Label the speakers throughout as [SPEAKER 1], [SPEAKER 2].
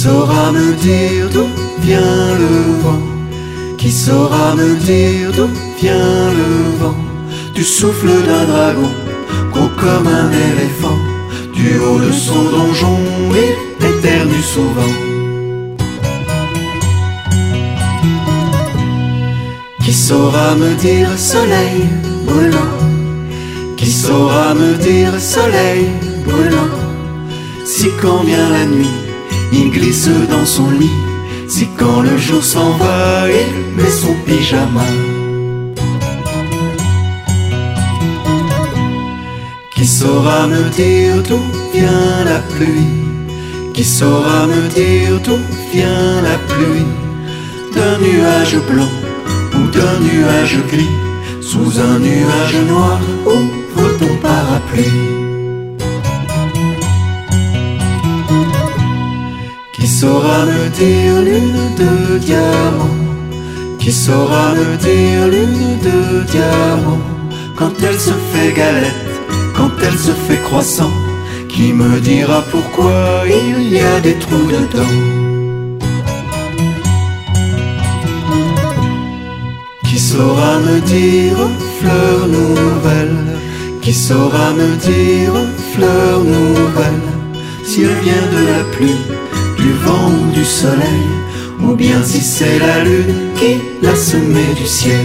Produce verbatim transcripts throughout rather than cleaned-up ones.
[SPEAKER 1] saura me dire d'où vient le vent? Qui saura me dire d'où vient le vent? Du souffle d'un dragon, gros comme un éléphant. Du haut de son donjon, il éternue souvent. Qui saura me dire soleil brûlant? Qui saura me dire soleil brûlant? Si quand vient la nuit, il glisse dans son lit. Si quand le jour s'en va, il met son pyjama. Qui saura me dire d'où vient la pluie? Qui saura me dire d'où vient la pluie? D'un nuage blanc ou d'un nuage gris? Sous un nuage noir, ouvre ton parapluie. Qui saura me dire lune de diamant? Qui saura me dire lune de diamant? Quand elle se fait galette, quand elle se fait croissant, qui me dira pourquoi il y a des trous dedans? Qui saura me dire fleur nouvelle? Qui saura me dire fleur nouvelle? Si elle vient de la pluie, du vent ou du soleil, ou bien si c'est la lune qui l'a semé du ciel.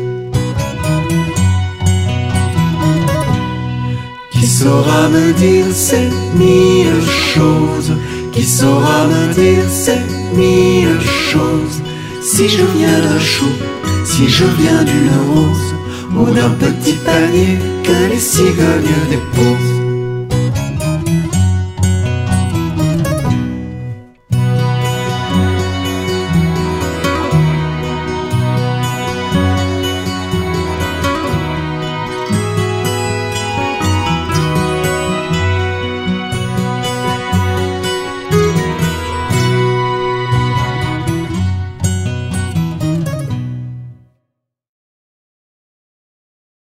[SPEAKER 1] Qui saura me dire ces mille choses? Qui saura me dire ces mille choses? Si je viens d'un chou, si je viens d'une rose, ou d'un petit panier que les cigognes déposent.